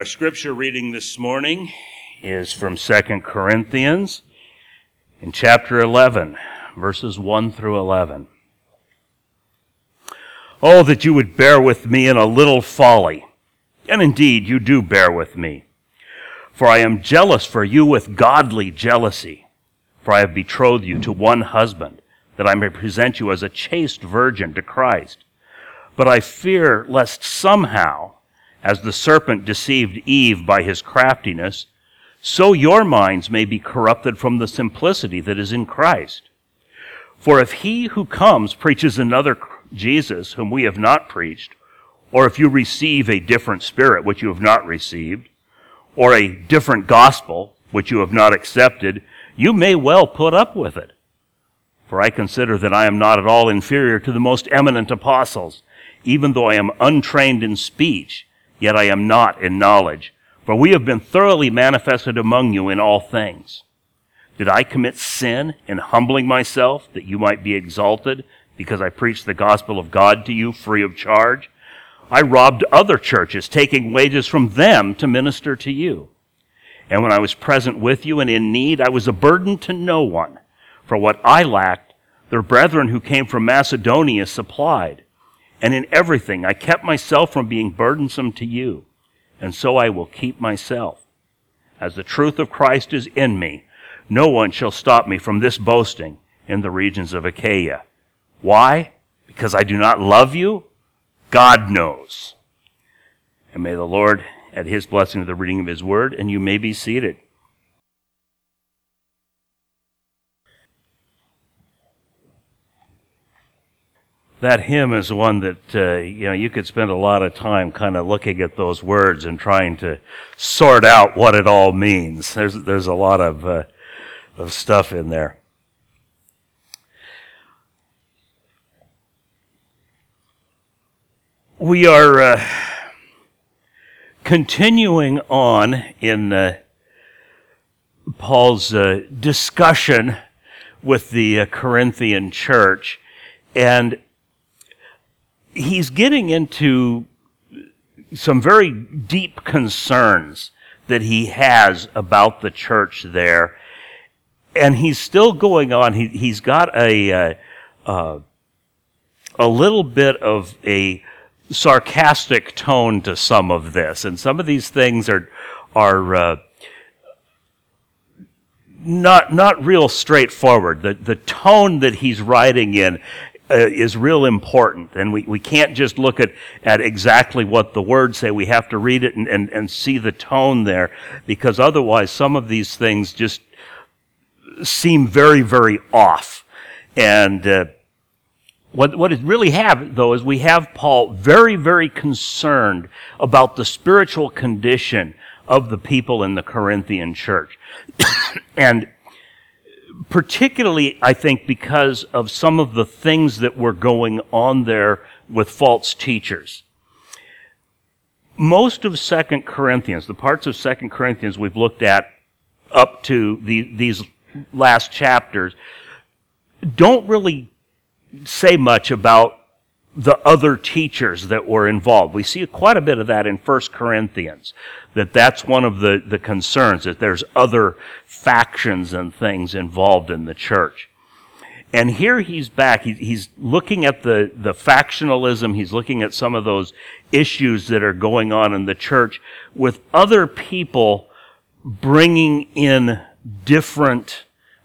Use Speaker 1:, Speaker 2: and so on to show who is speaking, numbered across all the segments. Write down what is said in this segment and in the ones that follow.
Speaker 1: Our scripture reading this morning is from 2 Corinthians in chapter 11, verses 1 through 11. Oh, that you would bear with me in a little folly, and indeed you do bear with me. For I am jealous for you with godly jealousy, for I have betrothed you to one husband, that I may present you as a chaste virgin to Christ. But I fear lest somehow, as the serpent deceived Eve by his craftiness, so your minds may be corrupted from the simplicity that is in Christ. For if he who comes preaches another Jesus whom we have not preached, or if you receive a different spirit which you have not received, or a different gospel which you have not accepted, you may well put up with it. For I consider that I am not at all inferior to the most eminent apostles, even though I am untrained in speech, yet I am not in knowledge, for we have been thoroughly manifested among you in all things. Did I commit sin in humbling myself that you might be exalted because I preached the gospel of God to you free of charge? I robbed other churches, taking wages from them to minister to you. And when I was present with you and in need, I was a burden to no one. For what I lacked, the brethren who came from Macedonia supplied. And in everything I kept myself from being burdensome to you, and so I will keep myself. As the truth of Christ is in me, no one shall stop me from this boasting in the regions of Achaia. Why? Because I do not love you? God knows. And may the Lord add his blessing to the reading of his word, and you may be seated. That hymn is one that, you could spend a lot of time kind of looking at those words and trying to sort out what it all means. There's a lot of stuff in there. We are continuing on in Paul's discussion with the Corinthian church, and he's getting into some very deep concerns that he has about the church there, and he's still going on. He's got a little bit of a sarcastic tone to some of this, and some of these things are not real straightforward. The tone that he's writing in is real important, and we can't just look at exactly what the words say. We have to read it and see the tone there, because otherwise some of these things just seem very, very off. And what it really have, though, is we have Paul very, very concerned about the spiritual condition of the people in the Corinthian church. And particularly, I think, because of some of the things that were going on there with false teachers. Most of 2 Corinthians, the parts of 2 Corinthians we've looked at up to these last chapters, don't really say much about the other teachers that were involved. We see quite a bit of that in 1 Corinthians, that's one of the concerns, that there's other factions and things involved in the church. And here he's back. He's looking at the factionalism. He's looking at some of those issues that are going on in the church with other people bringing in different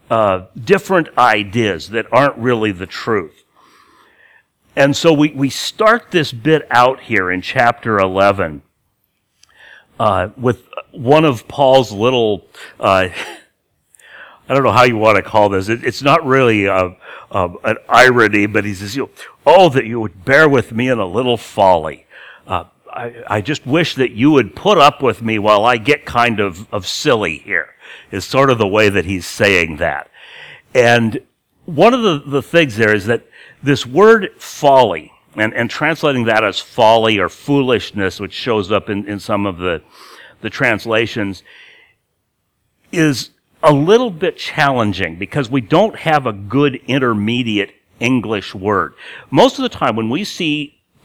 Speaker 1: ideas that aren't really the truth. And so we start this bit out here in chapter 11 with one of Paul's little, I don't know how you want to call this. It's not really an irony, but he says, oh, that you would bear with me in a little folly. I just wish that you would put up with me while I get kind of silly here, is sort of the way that he's saying that. And one of the things there is that this word folly, and translating that as folly or foolishness, which shows up in some of the translations, is a little bit challenging because we don't have a good intermediate English word. Most of the time when we see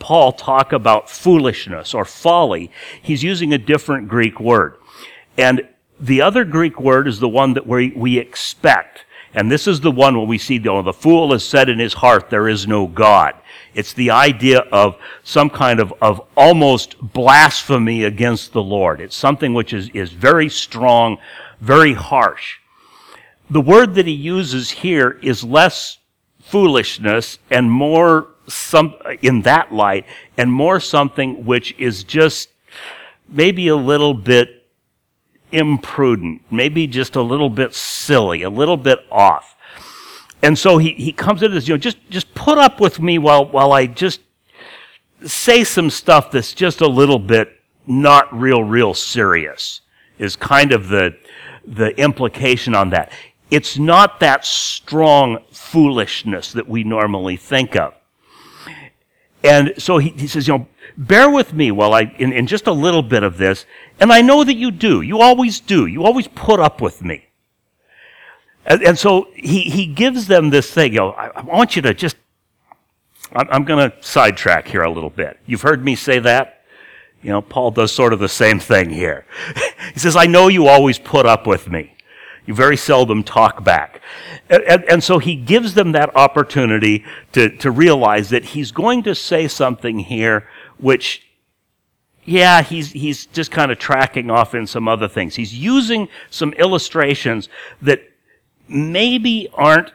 Speaker 1: Paul talk about foolishness or folly, he's using a different Greek word. And the other Greek word is the one that we expect. And this is the one where we see, the fool has said in his heart, there is no God. It's the idea of some kind of almost blasphemy against the Lord. It's something which is very strong, very harsh. The word that he uses here is less foolishness and more in that light, and more something which is just maybe a little bit imprudent, maybe just a little bit silly, a little bit off. And so he comes into this, just put up with me while I just say some stuff that's just a little bit not real serious, is kind of the implication on that. It's not that strong foolishness that we normally think of. And so he says, bear with me while in just a little bit of this, and I know that you do. You always do. You always put up with me. And so he gives them this thing, I want you to just, I'm going to sidetrack here a little bit. You've heard me say that? Paul does sort of the same thing here. He says, I know you always put up with me. You very seldom talk back. And so he gives them that opportunity to realize that he's going to say something here which, he's just kind of tracking off in some other things. He's using some illustrations that maybe aren't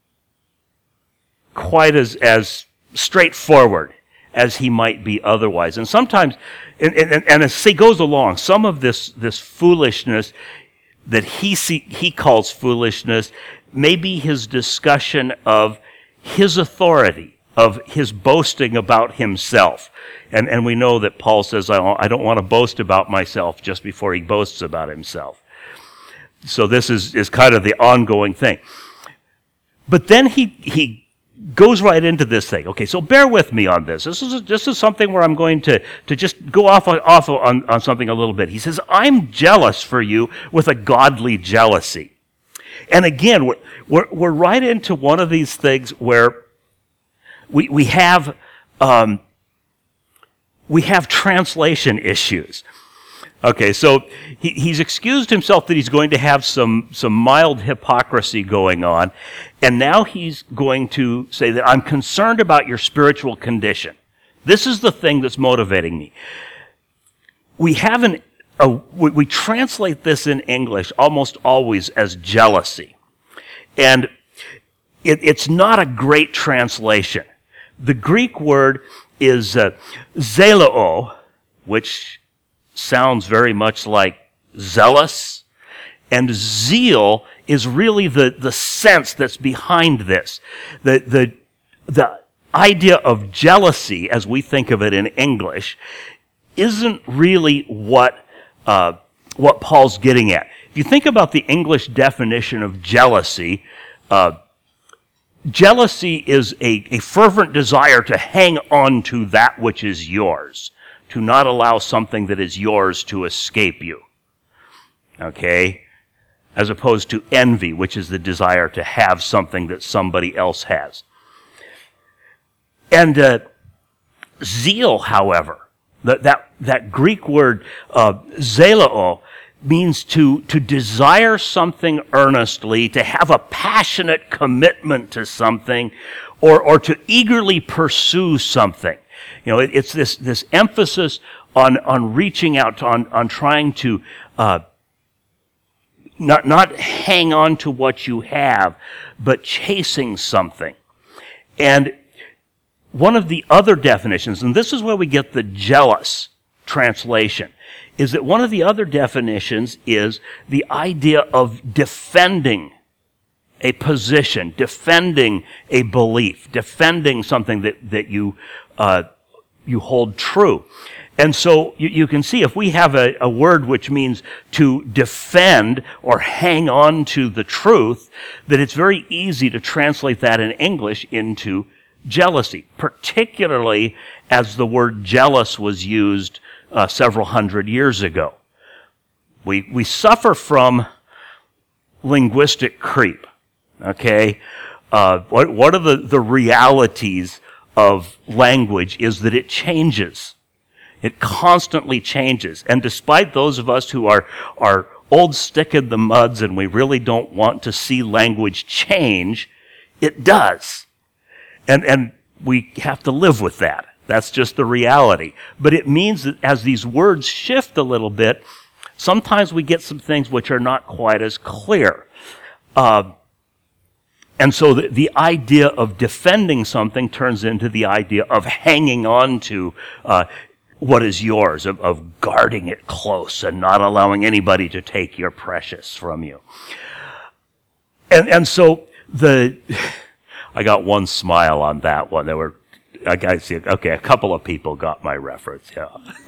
Speaker 1: quite as straightforward as he might be otherwise. And sometimes, and as he goes along, some of this foolishness that he calls foolishness may be his discussion of his authority, of his boasting about himself. And we know that Paul says, I don't want to boast about myself, just before he boasts about himself. So this is kind of the ongoing thing. But then he goes right into this thing. Okay, so bear with me on this. This is something where I'm going to just go off on something a little bit. He says, I'm jealous for you with a godly jealousy. And again, we're right into one of these things where we have translation issues. Okay, so he's excused himself that he's going to have some mild hypocrisy going on, and now he's going to say that I'm concerned about your spiritual condition. This is the thing that's motivating me. We translate this in English almost always as jealousy, and it's not a great translation. The Greek word is zelao, which sounds very much like zealous, and zeal is really the sense that's behind this. The idea of jealousy, as we think of it in English, isn't really what Paul's getting at. If you think about the English definition of jealousy, jealousy is a fervent desire to hang on to that which is yours, to not allow something that is yours to escape you. Okay? As opposed to envy, which is the desire to have something that somebody else has. And zeal, however, that Greek word zelao, means to desire something earnestly, to have a passionate commitment to something, or to eagerly pursue something. It's this emphasis on reaching out, on trying to not hang on to what you have, but chasing something. And one of the other definitions, and this is where we get the jealous translation, is that one of the other definitions is the idea of defending a position, defending a belief, defending something that you hold true. And so you can see if we have a word which means to defend or hang on to the truth, that it's very easy to translate that in English into jealousy, particularly as the word jealous was used several hundred years ago. We suffer from linguistic creep. Okay, what are the realities of language is that it changes. It constantly changes. And despite those of us who are old stick in the muds and we really don't want to see language change, it does. And we have to live with that. That's just the reality. But it means that as these words shift a little bit, sometimes we get some things which are not quite as clear. And so the idea of defending something turns into the idea of hanging on to what is yours, of guarding it close and not allowing anybody to take your precious from you. And so I got one smile on that one. I see, okay, a couple of people got my reference, yeah.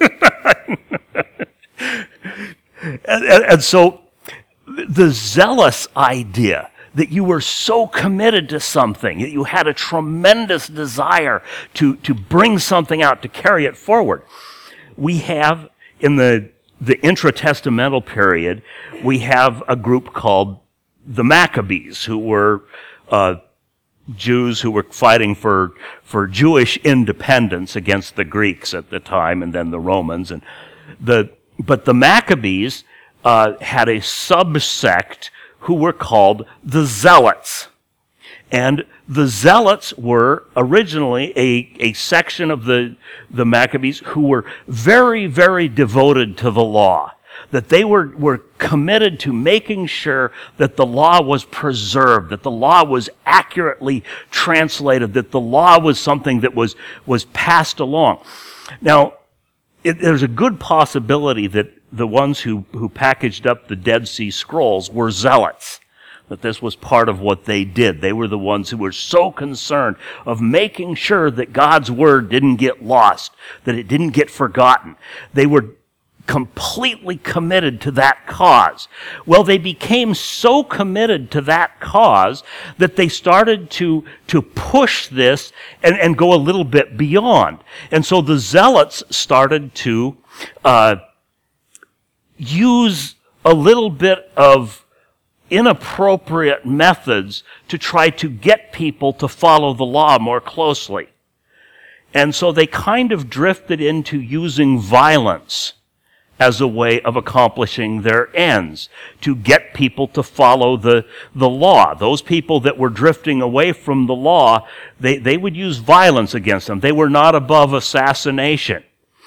Speaker 1: and so the zealous idea that you were so committed to something, that you had a tremendous desire to bring something out, to carry it forward. We have, in the intratestamental period, we have a group called the Maccabees, who were Jews who were fighting for Jewish independence against the Greeks at the time, and then the Romans. But the Maccabees had a subsect who were called the Zealots. And the Zealots were originally a section of the Maccabees who were very, very devoted to the law. That they were committed to making sure that the law was preserved, that the law was accurately translated, that the law was something that was passed along. Now, there's a good possibility that the ones who packaged up the Dead Sea Scrolls were zealots, that this was part of what they did. They were the ones who were so concerned of making sure that God's word didn't get lost, that it didn't get forgotten. They were completely committed to that cause. Well, they became so committed to that cause that they started to push this and go a little bit beyond. And so the Zealots started to use a little bit of inappropriate methods to try to get people to follow the law more closely. And so they kind of drifted into using violence as a way of accomplishing their ends, to get people to follow the law. Those people that were drifting away from the law, they would use violence against them. They were not above assassination.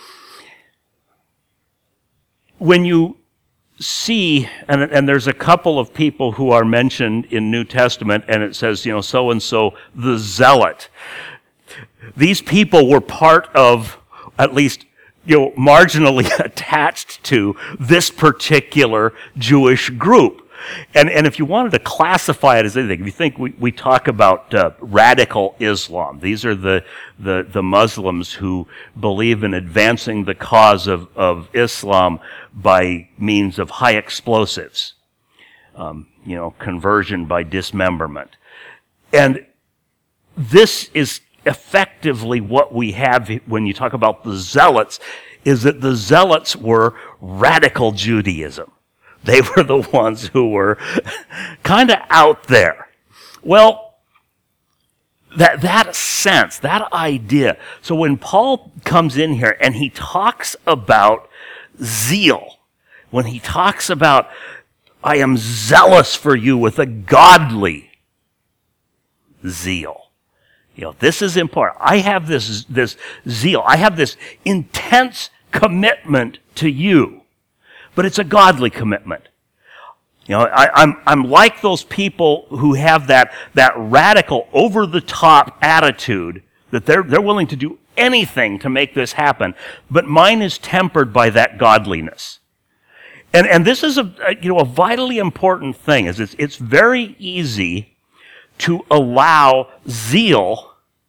Speaker 1: When you see, and there's a couple of people who are mentioned in New Testament, and it says, so-and-so, the zealot. These people were part of, at least, marginally attached to this particular Jewish group. And if you wanted to classify it as anything, if you think we talk about radical Islam, these are the Muslims who believe in advancing the cause of Islam by means of high explosives, conversion by dismemberment. And this is effectively what we have when you talk about the Zealots, is that the Zealots were radical Judaism. They were the ones who were kind of out there. Well, that sense, that idea. So when Paul comes in here and he talks about zeal, when he talks about, I am zealous for you with a godly zeal. This is important. I have this zeal. I have this intense commitment to you, but it's a godly commitment. I'm like those people who have that radical, over-the-top attitude that they're willing to do anything to make this happen, but mine is tempered by that godliness. And this is a vitally important thing. It's very easy to allow zeal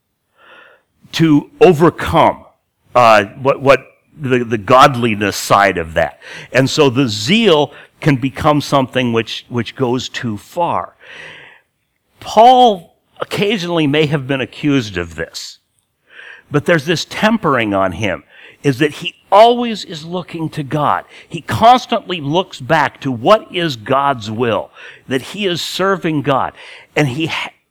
Speaker 1: to overcome what the godliness side of that. And so the zeal can become something which goes too far. Paul occasionally may have been accused of this, but there's this tempering on him, is that he always is looking to God. He constantly looks back to what is God's will, that he is serving God. And he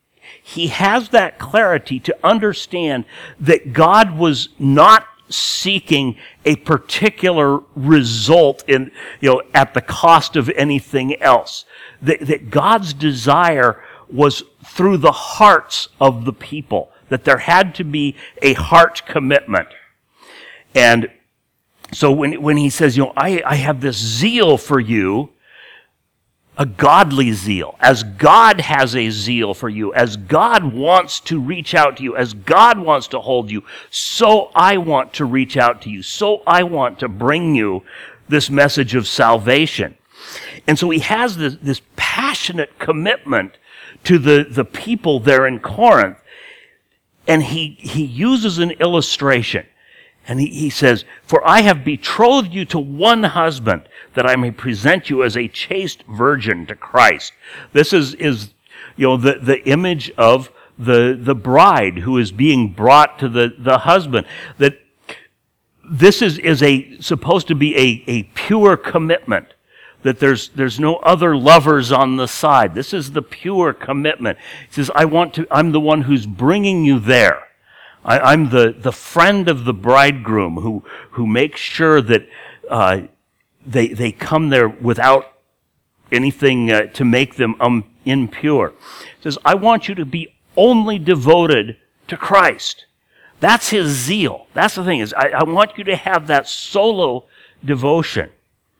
Speaker 1: he has that clarity to understand that God was not seeking a particular result in, at the cost of anything else. That God's desire was through the hearts of the people, that there had to be a heart commitment. And so when he says, I have this zeal for you, a godly zeal, as God has a zeal for you, as God wants to reach out to you, as God wants to hold you, so I want to reach out to you, so I want to bring you this message of salvation. And so he has this passionate commitment to the people there in Corinth, and he uses an illustration. And he says, "For I have betrothed you to one husband, that I may present you as a chaste virgin to Christ." This is the image of the bride who is being brought to the husband. That this is supposed to be a pure commitment. That there's no other lovers on the side. This is the pure commitment. He says, I'm the one who's bringing you there. I'm the friend of the bridegroom who makes sure that they come there without anything to make them impure. He says, I want you to be only devoted to Christ. That's his zeal. That's the thing, is I want you to have that solo devotion.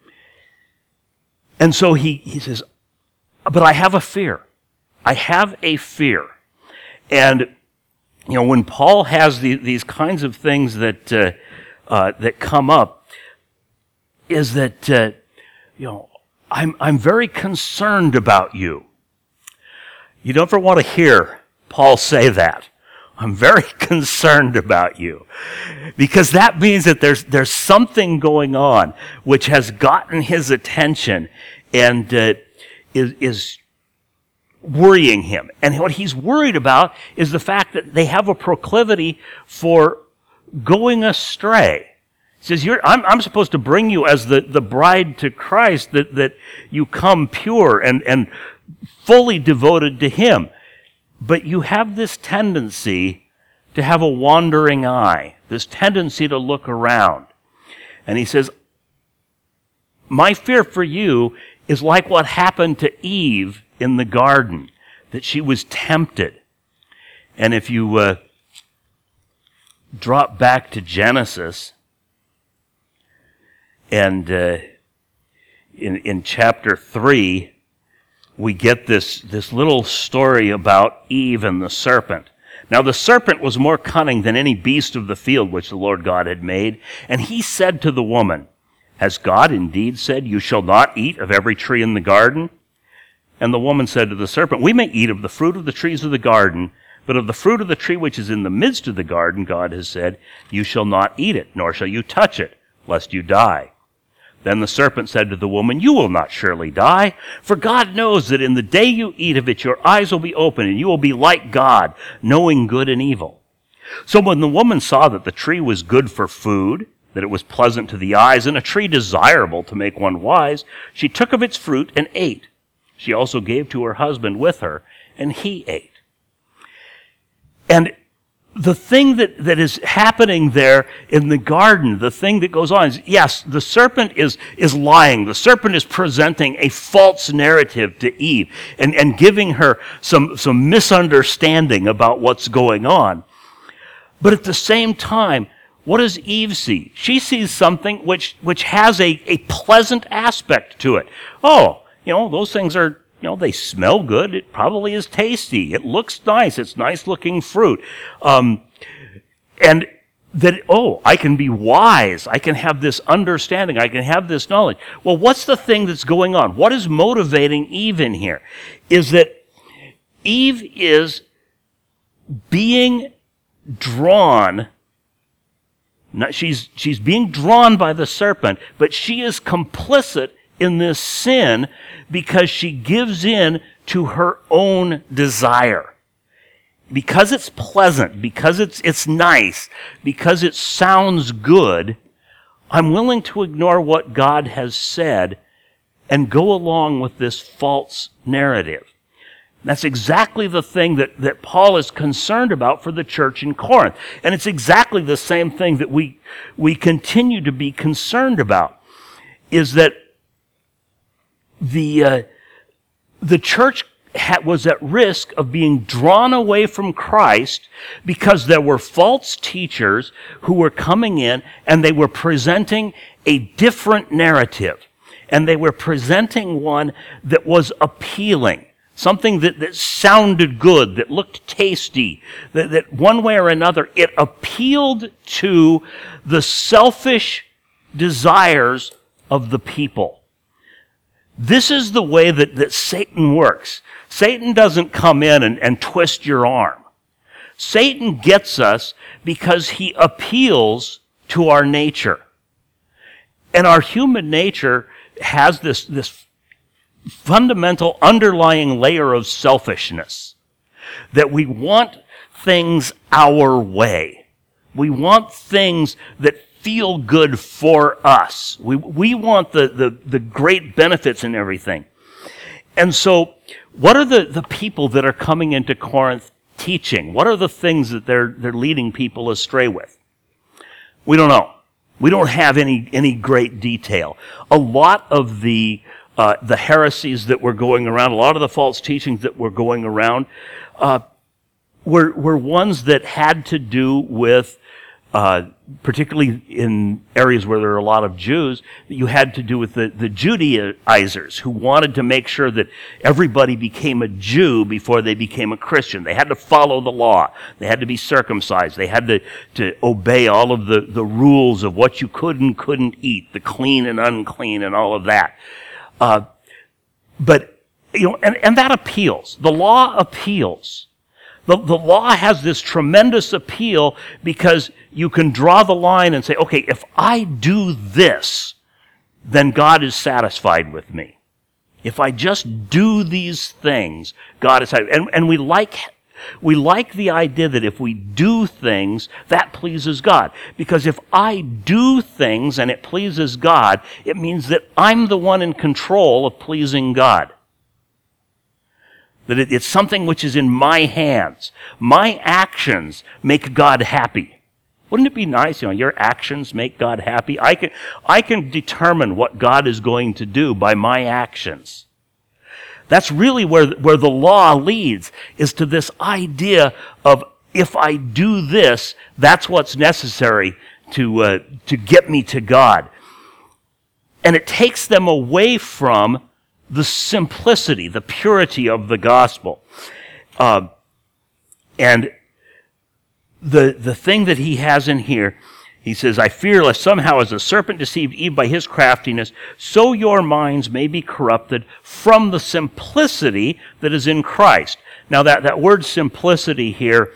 Speaker 1: And so he says, but I have a fear. I have a fear. And when Paul has these kinds of things that come up, is that I'm very concerned about you. You don't ever want to hear Paul say that. I'm very concerned about you, because that means that there's something going on which has gotten his attention and is worrying him. And what he's worried about is the fact that they have a proclivity for going astray. He says, I'm supposed to bring you as the bride to Christ, that you come pure and fully devoted to him. But you have this tendency to have a wandering eye, this tendency to look around. And he says, my fear for you is like what happened to Eve in the garden, that she was tempted. And if you drop back to Genesis, and in chapter 3, we get this little story about Eve and the serpent. Now the serpent was more cunning than any beast of the field which the Lord God had made. And he said to the woman, has God indeed said, you shall not eat of every tree in the garden? And the woman said to the serpent, we may eat of the fruit of the trees of the garden, but of the fruit of the tree which is in the midst of the garden, God has said, you shall not eat it, nor shall you touch it, lest you die. Then the serpent said to the woman, you will not surely die, for God knows that in the day you eat of it, your eyes will be open, and you will be like God, knowing good and evil. So when the woman saw that the tree was good for food, that it was pleasant to the eyes, and a tree desirable to make one wise, she took of its fruit and ate. She also gave to her husband with her, and he ate. And the thing that is happening there in the garden, the thing that goes on is, yes, the serpent is lying. The serpent is presenting a false narrative to Eve and giving her some misunderstanding about what's going on. But at the same time, what does Eve see? She sees something which has a pleasant aspect to it. Oh, those things are, they smell good. It probably is tasty. It looks nice. It's nice looking fruit. And that, I can be wise. I can have this understanding. I can have this knowledge. Well, what's the thing that's going on? What is motivating Eve in here? Is that Eve is being drawn. She's being drawn by the serpent, but she is complicit in this sin because she gives in to her own desire. Because it's pleasant, because it's nice, because it sounds good, I'm willing to ignore what God has said and go along with this false narrative. That's exactly the thing that Paul is concerned about for the church in Corinth. And it's exactly the same thing that we continue to be concerned about, is that the church was at risk of being drawn away from Christ because there were false teachers who were coming in and they were presenting a different narrative. And they were presenting one that was appealing. Something that sounded good, that looked tasty, that one way or another, it appealed to the selfish desires of the people. This is the way that Satan works. Satan doesn't come in and twist your arm. Satan gets us because he appeals to our nature. And our human nature has this fundamental underlying layer of selfishness, that we want things our way. We want things that feel good for us. We want the great benefits and everything. And so, what are the people that are coming into Corinth teaching? What are the things that they're leading people astray with? We don't know. We don't have any great detail. A lot of the heresies that were going around, a lot of the false teachings that were going around, were ones that had to do with, particularly in areas where there are a lot of Jews, you had to do with the Judaizers who wanted to make sure that everybody became a Jew before they became a Christian. They had to follow the law. They had to be circumcised. They had to obey all of the rules of what you could and couldn't eat, the clean and unclean and all of that. But, and that appeals. The law appeals. The law has this tremendous appeal because you can draw the line and say, okay, if I do this, then God is satisfied with me. If I just do these things, God is satisfied. And we like the idea that if we do things, that pleases God. Because if I do things and it pleases God, it means that I'm the one in control of pleasing God. That it's something which is in my hands. My actions make God happy. Wouldn't it be nice, your actions make God happy? I can determine what God is going to do by my actions. That's really where the law leads, is to this idea of if I do this, that's what's necessary to get me to God. And it takes them away from the simplicity, the purity of the gospel. And the thing that he has in here, he says, I fear lest somehow as the serpent deceived Eve by his craftiness, so your minds may be corrupted from the simplicity that is in Christ. Now that word simplicity here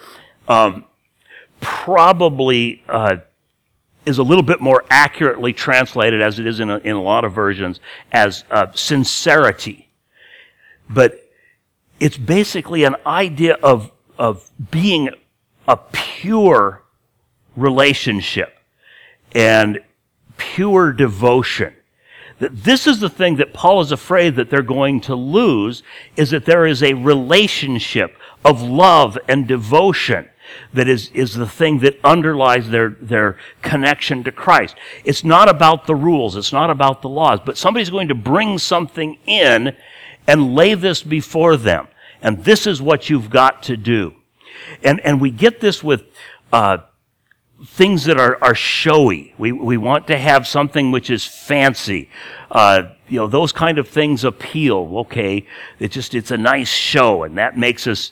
Speaker 1: probably is a little bit more accurately translated, as it is in a lot of versions, as sincerity. But it's basically an idea of being a pure relationship and pure devotion. That this is the thing that Paul is afraid that they're going to lose, is that there is a relationship of love and devotion that is the thing that underlies their connection to Christ. It's not about the rules, it's not about the laws, but somebody's going to bring something in and lay this before them. And this is what you've got to do. And we get this with things that are showy. We want to have something which is fancy. Those kind of things appeal. Okay, it's a nice show, and that makes us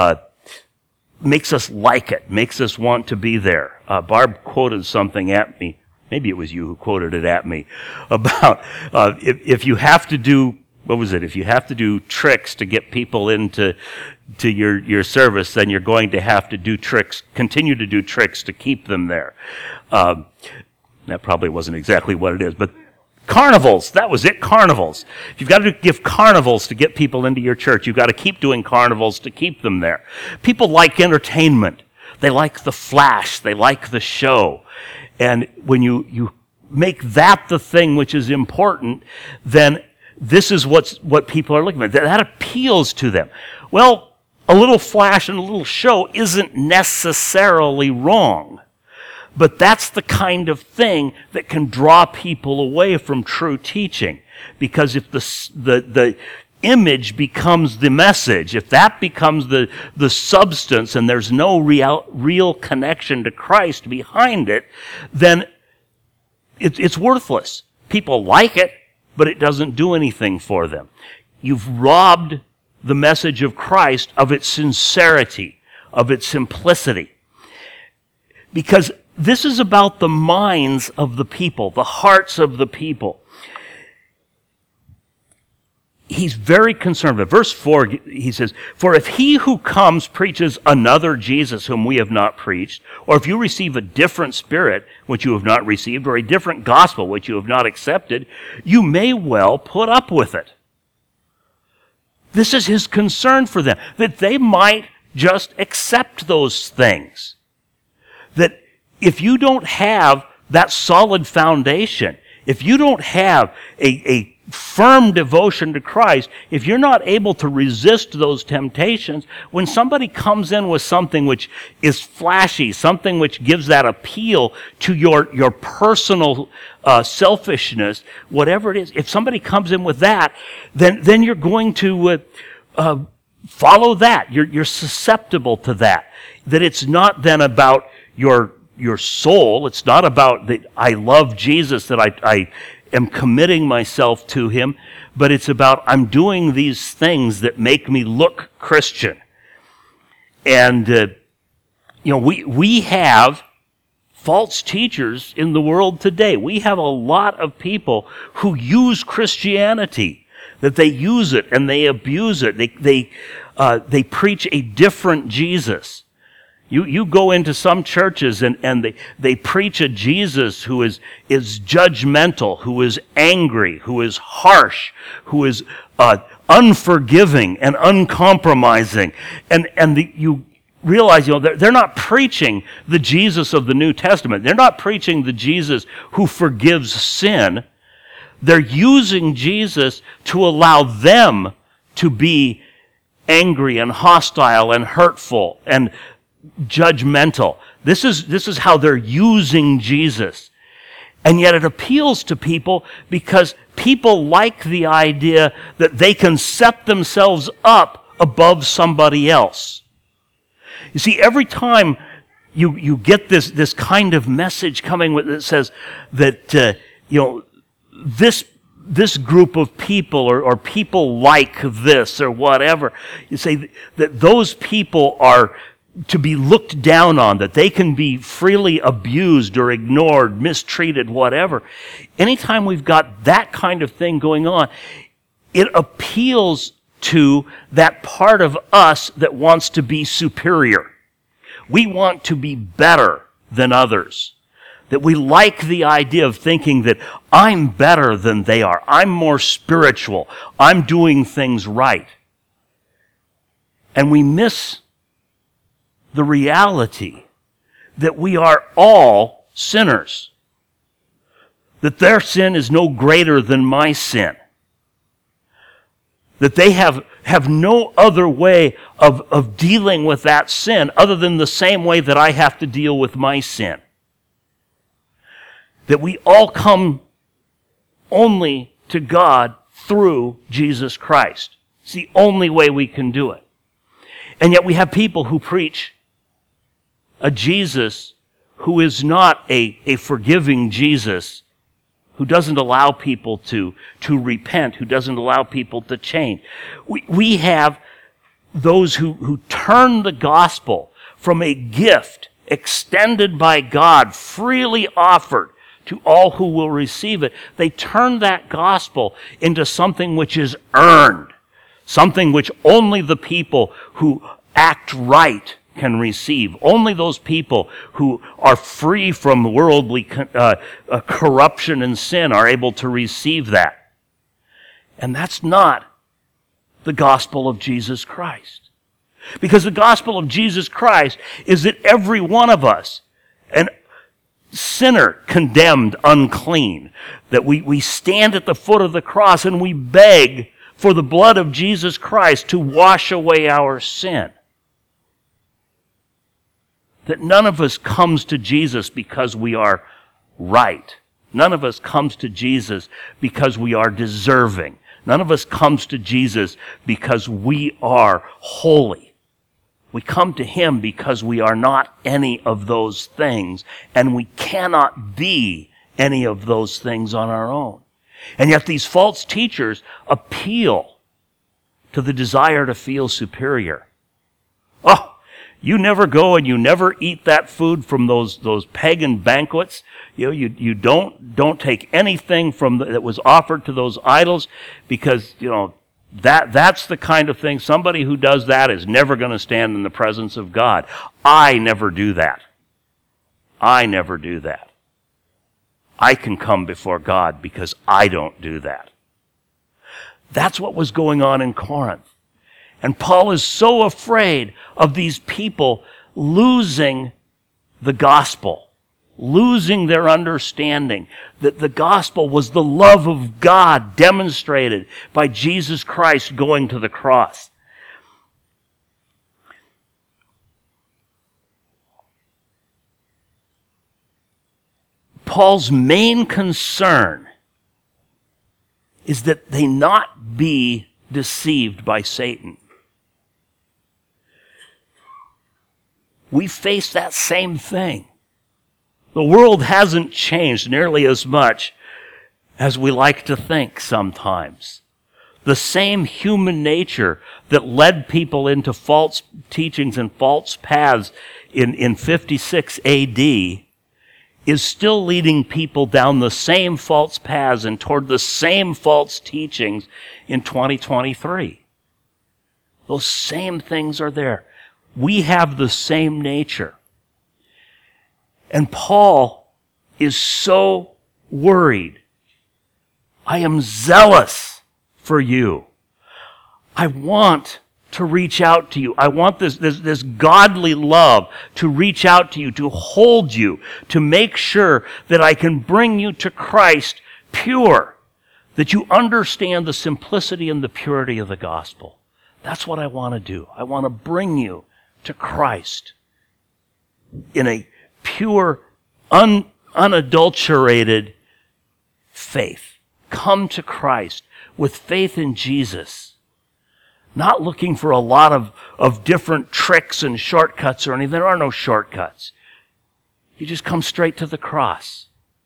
Speaker 1: like it, makes us want to be there. Barb quoted something at me. Maybe it was you who quoted it at me about if you have to do, what was it? If you have to do tricks to get people into your service, then you're going to have to continue to do tricks to keep them there. That probably wasn't exactly what it is, but carnivals, that was it, carnivals. If you've got to give carnivals to get people into your church, you've got to keep doing carnivals to keep them there. People like entertainment. They like the flash. They like the show. And when you make that the thing which is important, then this is what people are looking for. That appeals to them. Well, a little flash and a little show isn't necessarily wrong. But that's the kind of thing that can draw people away from true teaching. Because if the image becomes the message, if that becomes the substance and there's no real connection to Christ behind it, then it's worthless. People like it, but it doesn't do anything for them. You've robbed the message of Christ of its sincerity, of its simplicity. Because this is about the minds of the people, the hearts of the people. He's very concerned. But verse 4, he says, "For if he who comes preaches another Jesus whom we have not preached, or if you receive a different spirit which you have not received, or a different gospel which you have not accepted, you may well put up with it." This is his concern for them, that they might just accept those things. That if you don't have that solid foundation, if you don't have a firm devotion to Christ, if you're not able to resist those temptations, when somebody comes in with something which is flashy, something which gives that appeal to your personal selfishness, whatever it is, if somebody comes in with that, then you're going to follow that. You're susceptible to that. That it's not then about your soul. It's not about that I love Jesus, that I am committing myself to him, but it's about I'm doing these things that make me look Christian. And, we have false teachers in the world today. We have a lot of people who use Christianity, that they use it and they abuse it. They preach a different Jesus. You go into some churches and they preach a Jesus who is judgmental, who is angry, who is harsh, who is unforgiving and uncompromising. You realize, they're not preaching the Jesus of the New Testament. They're not preaching the Jesus who forgives sin. They're using Jesus to allow them to be angry and hostile and hurtful and judgmental. This is how they're using Jesus. And yet it appeals to people because people like the idea that they can set themselves up above somebody else. You see, every time you get this kind of message coming that says that this group of people or people like this or whatever, you say that those people are to be looked down on, that they can be freely abused or ignored, mistreated, whatever. Anytime we've got that kind of thing going on, it appeals to that part of us that wants to be superior. We want to be better than others. That we like the idea of thinking that I'm better than they are. I'm more spiritual. I'm doing things right. And we miss the reality that we are all sinners. That their sin is no greater than my sin. That they have no other way of dealing with that sin other than the same way that I have to deal with my sin. That we all come only to God through Jesus Christ. It's the only way we can do it. And yet we have people who preach a Jesus who is not a forgiving Jesus, who doesn't allow people to repent, who doesn't allow people to change. We have those who turn the gospel from a gift extended by God, freely offered to all who will receive it. They turn that gospel into something which is earned, something which only the people who act right can receive. Only those people who are free from worldly corruption and sin are able to receive that. And that's not the gospel of Jesus Christ. Because the gospel of Jesus Christ is that every one of us, and sinner condemned unclean, that we stand at the foot of the cross and we beg for the blood of Jesus Christ to wash away our sin. That none of us comes to Jesus because we are right. None of us comes to Jesus because we are deserving. None of us comes to Jesus because we are holy. We come to Him because we are not any of those things, and we cannot be any of those things on our own. And yet these false teachers appeal to the desire to feel superior. Oh, you never go and you never eat that food from those pagan banquets. You don't take anything from that was offered to those idols, because that's the kind of thing. Somebody who does that is never going to stand in the presence of God. I never do that. I never do that. I can come before God because I don't do that. That's what was going on in Corinth. And Paul is so afraid of these people losing the gospel, losing their understanding that the gospel was the love of God demonstrated by Jesus Christ going to the cross. Paul's main concern is that they not be deceived by Satan. We face that same thing. The world hasn't changed nearly as much as we like to think sometimes. The same human nature that led people into false teachings and false paths in 56 AD is still leading people down the same false paths and toward the same false teachings in 2023. Those same things are there. We have the same nature. And Paul is so worried. I am zealous for you. I want to reach out to you. I want this godly love to reach out to you, to hold you, to make sure that I can bring you to Christ pure, that you understand the simplicity and the purity of the gospel. That's what I want to do. I want to bring you to Christ in a pure, unadulterated faith. Come to Christ with faith in Jesus, not looking for a lot of different tricks and shortcuts or anything. There are no shortcuts. You just come straight to the cross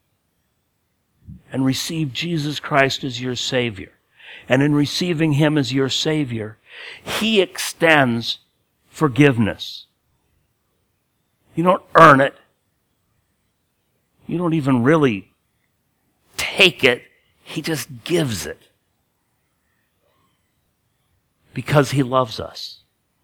Speaker 1: and receive Jesus Christ as your Savior. And in receiving Him as your Savior, He extends forgiveness. You don't earn it. You don't even really take it. He just gives it. Because He loves us.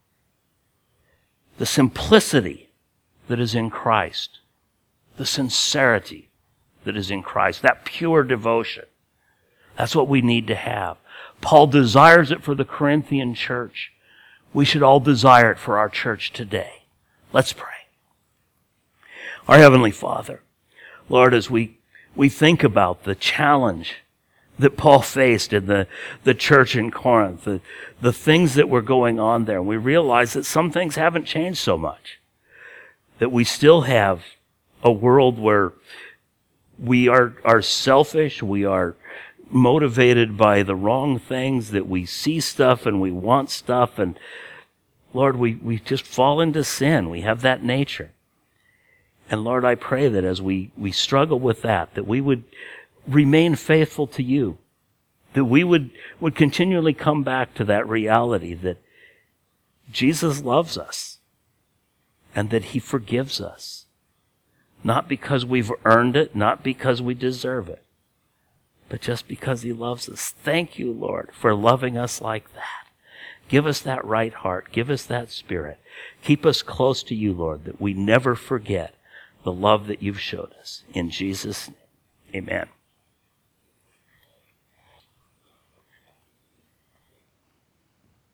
Speaker 1: The simplicity that is in Christ, the sincerity that is in Christ, that pure devotion, that's what we need to have. Paul desires it for the Corinthian church. We should all desire it for our church today. Let's pray. Our Heavenly Father, Lord, as we think about the challenge that Paul faced in the church in Corinth, the things that were going on there, we realize that some things haven't changed so much. That we still have a world where we are selfish, we are motivated by the wrong things, that we see stuff and we want stuff, and Lord, we just fall into sin. We have that nature. And Lord, I pray that as we struggle with that we would remain faithful to you, that we would continually come back to that reality that Jesus loves us and that He forgives us, not because we've earned it, not because we deserve it, but just because He loves us. Thank you, Lord, for loving us like that. Give us that right heart. Give us that spirit. Keep us close to you, Lord, that we never forget the love that you've showed us. In Jesus' name, amen.